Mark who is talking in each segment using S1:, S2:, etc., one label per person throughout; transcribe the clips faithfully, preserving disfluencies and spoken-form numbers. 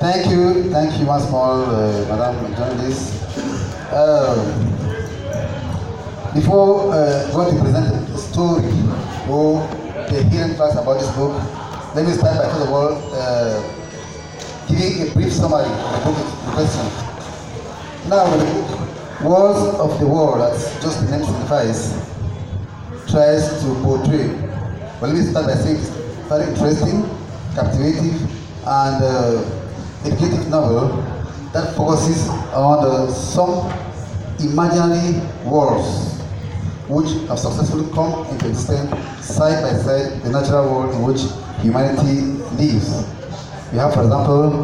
S1: Thank you, thank you once more, uh, Madam Journalist. Uh, before uh, going to present the story or the hidden facts about this book, let me start by first of all uh, giving a brief summary of the book in question. Now, the book, Wars of the World, as just the name signifies, tries to portray. Well, let me start by saying it's very interesting, captivating, and uh, educative novel that focuses on uh, some imaginary worlds which have successfully come into existence side by side the natural world in which humanity lives. You have, for example,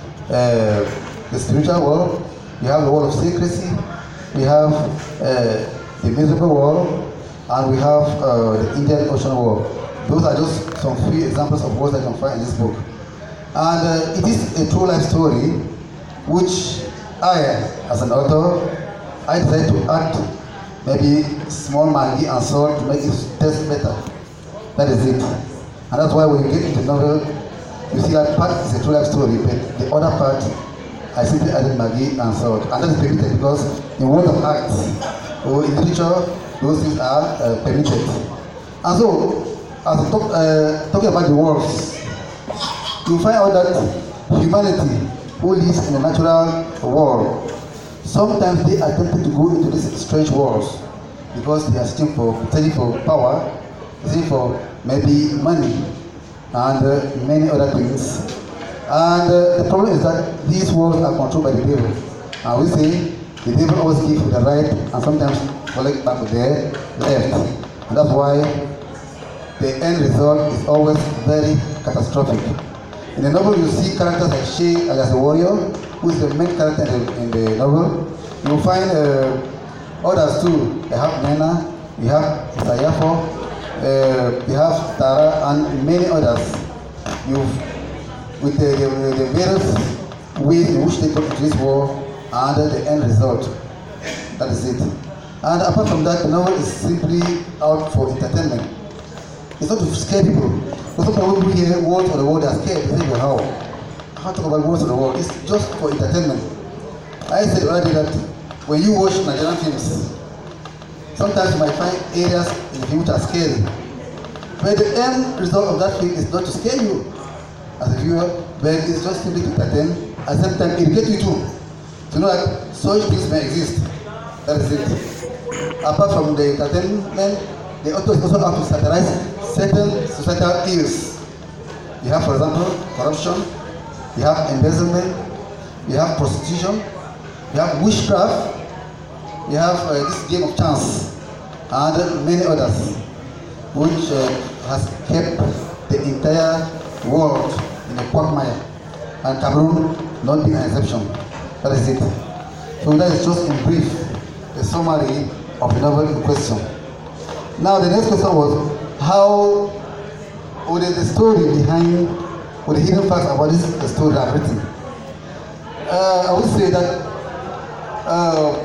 S1: uh, the spiritual world, you have the world of secrecy, we have uh, the miserable world, and we have uh, the Indian Ocean world. Those are just some few examples of worlds that you can find in this book. And uh, it is a true life story which I, as an author, I decided to add maybe small maggi and salt to make it taste better. That is it. And that's why when you get into the novel, you see that part is a true life story, but the other part, I simply added maggi and salt. And that is permitted because in world of art or in literature, those things are uh, permitted. And so, as I talk, uh, talking about the worlds, you find out that humanity who lives in the natural world, sometimes they attempt to go into these strange worlds because they are searching for, searching for power, searching for maybe money, and uh, many other things. And uh, the problem is that these worlds are controlled by the devil. And we say the devil always gives with the right and sometimes collect back with the left. And that's why the end result is always very catastrophic. In the novel, you see characters like Shay as a warrior, who is the main character in the, in the novel. You will find uh, others too. You have Nena, you have Sayafo, uh, you have Tara, and many others. You, with the, the, the various ways in which they got into this war and the end result. That is it. And apart from that, the novel is simply out for entertainment. It's not to scare people. Because some people hear words of the world, they are scared. They say, well, how? I can't talk about words of the world. It's just for entertainment. I said already that when you watch Nigerian films, sometimes you might find areas in the film which are scary. But the end result of that film is not to scare you as a viewer, but it's just simply to entertain. At the same time, educate you too. To know that such things may exist. That is it. Apart from the entertainment, the authors also have to satirize certain societal ills. You have, for example, corruption, you have embezzlement, you have prostitution, you have witchcraft, you have uh, this game of chance, and many others, which uh, has kept the entire world in a quagmire, and Cameroon not being an exception. That is it. So that is just in brief a summary of the novel in question. Now the next question was how, or the, the story behind, or the hidden facts about this the story that I've written. Uh, I would say that uh,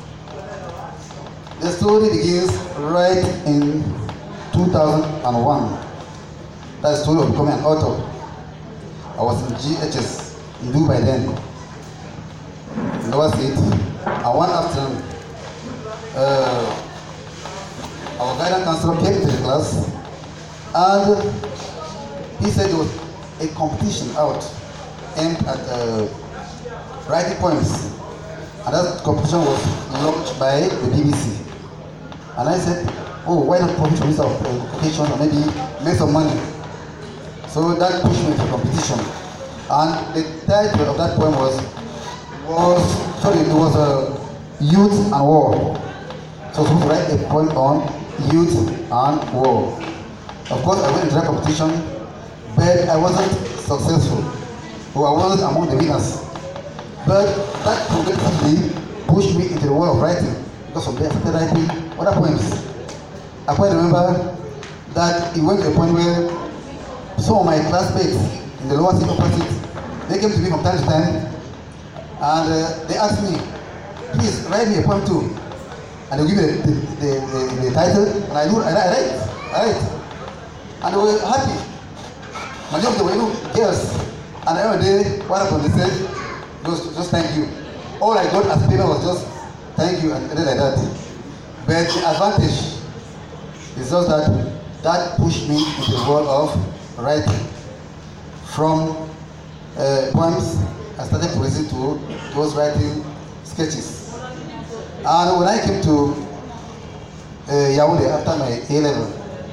S1: the story begins right in two thousand one. That's the story of becoming an author. I was in G H S in Dubai then, in Lower State, and one afternoon, uh, our guidance counselor came to the class and he said there was a competition out aimed at uh, writing poems, and that competition was launched by the B B C. And I said, oh, why not profit from this occasion and maybe make some money? So that pushed me into competition. And the title of that poem was, was sorry, it was uh, Youth and War. So I was supposed to write a poem on youth and war. Of course, I went into that competition, but I wasn't successful, or I wasn't among the winners. But that progressively pushed me into the world of writing, because from there I started writing other poems. I quite remember that it went to a point where some of my classmates in the lower seat opposite, they came to me from time to time, and uh, they asked me, please write me a poem too. And they give me the, the, the, the title, and I do, I write, I write, I write. And they were happy. Majority of them were, you know, girls. And every day, what happened? They said, just, just thank you. All I got as paper was just thank you and like that. But the advantage is just that that pushed me into the world of writing. From uh, poems, I started progressing to towards writing sketches. And when I came to uh, Yaoundé after my A level,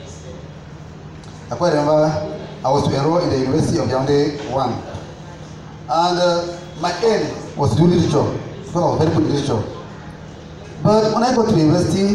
S1: I quite remember I was to enroll in the University of Yaoundé one. And uh, my aim was to do literature, because I was very good in literature. But when I got to the university,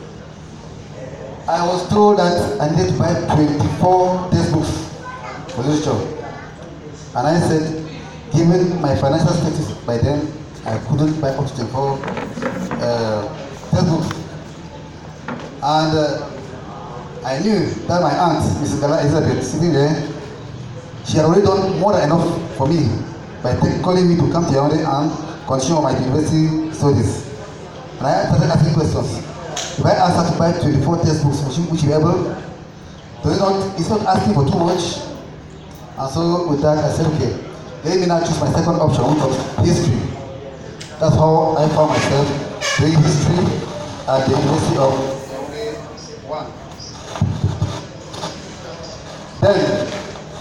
S1: I was told that I needed to buy twenty-four textbooks for literature. And I said, given my financial status by then, I couldn't buy up to twenty-four uh, textbooks. And uh, I knew that my aunt, Missus Gala Elizabeth, sitting there, she had already done more than enough for me by calling me to come to Yaoundé and continue my university studies. And I started asking questions. If I asked her to buy twenty-four textbooks, would she, would she be able? Does it not, it's not asking for too much. And so with that, I said, okay, let me now choose my second option, which was history. That's how I found myself doing history at the University of Yaoundé one. Then,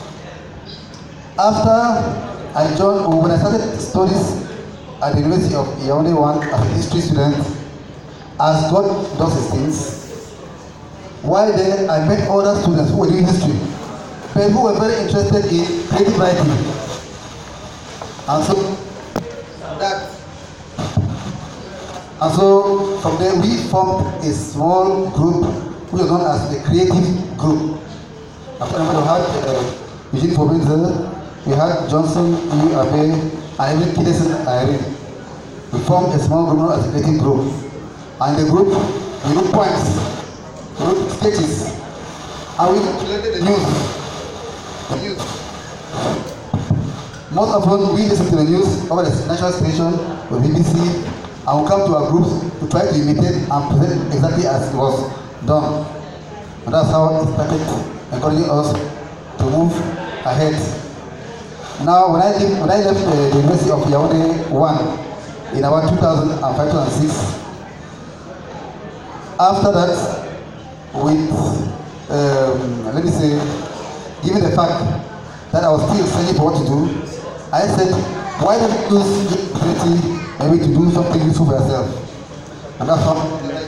S1: after I joined, or when I started studies at the University of Yaoundé one as a history student, as God does his things, while there I met other students who were doing history, but who were very interested in creative writing. And so that, and so from there we formed a small group which was known as the Creative Group. After we had uh, Eugene Fobenza, we had Johnson, E. Abe, and even Kideson Irene. We formed a small group known as the Creative Group. And the group, we wrote poems, we wrote sketches, and we collected the news. The news. Most often we listen to the news over the national station, the B B C, and we come to our groups to try to imitate and present exactly as it was done. And that's how it started encouraging us to move ahead. Now, when I left, when I left uh, the University of Yaoundé one in about two thousand five, two thousand six, after that, with, um, let me say, given the fact that I was still searching for what to do, I said, why don't you use the opportunity maybe to do something useful for yourself? And that's how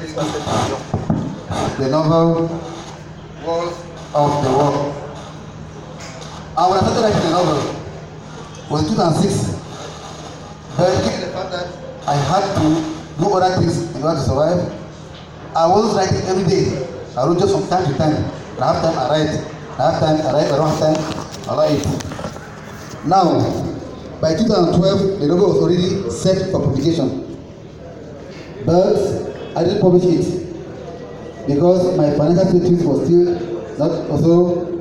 S1: the novel Walls of the World. And when I started writing the novel, it was two thousand six. But given the fact that I had to do other things in order to survive, I was writing every day. I wrote just from time to time. When I have time, I write. When I have time, I write. When I don't have time, I write. Now, by two thousand twelve, the novel was already set for publication. But I didn't publish it because my financial status was still not also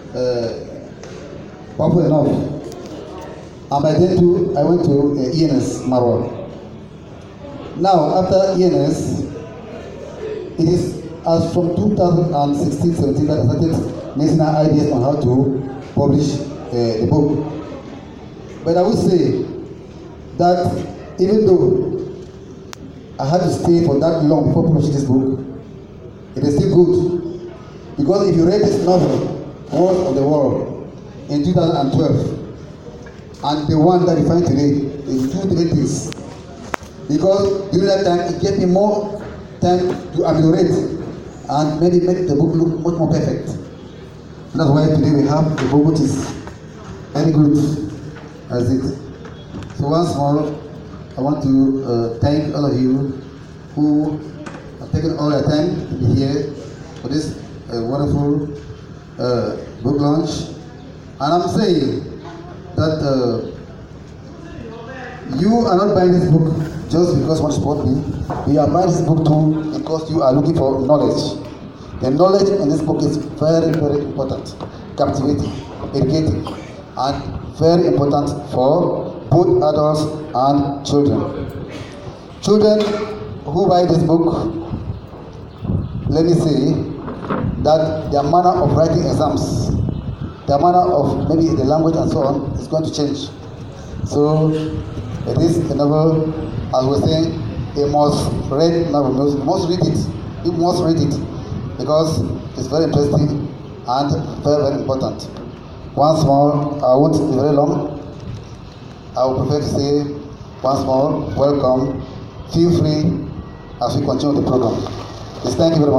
S1: uh, powerful enough. And by then too, I went to uh, E N S Marwa. Now, after E N S, it is as from two thousand sixteen seventeen that I started making ideas on how to publish uh, the book. But I would say that even though I had to stay for that long before publishing this book, it is still good. Because if you read this novel, Walls of the World, in two thousand twelve, and the one that you find today, is two different things. Because during that time, it gave me more time to ameliorate and made, it, made the book look much more perfect. And that's why today we have a book which is very good as it. So once more, I want to uh, thank all of you who have taken all their time to be here for this uh, wonderful uh, book launch. And I'm saying that uh, you are not buying this book just because you want to support me. You are buying this book too because you are looking for knowledge. The knowledge in this book is very, very important, captivating, educating, and very important for both adults and children. Children who buy this book, let me say that their manner of writing exams, the manner of maybe the language and so on is going to change. So it is a novel, as we're saying, a must read novel. You must read it. You must read it because it's very interesting and very, very important. Once more, I won't be very long. I would prefer to say once more, welcome. Feel free as we continue the program. Yes, thank you very much.